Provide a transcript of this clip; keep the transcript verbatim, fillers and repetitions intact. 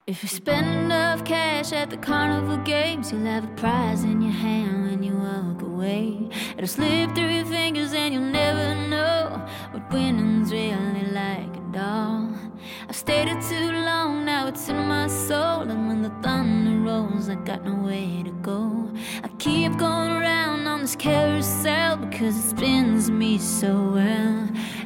If you spend enough cash at the carnival games, you'll have a prize in your hand when you walk away. It'll slip through your fingers and you'll never know what winning's really like at all. I've stayed here too long, now it's in my soul, and when the thunder rolls, I got nowhere to go. I keep going around on this carousel because it spins me so well.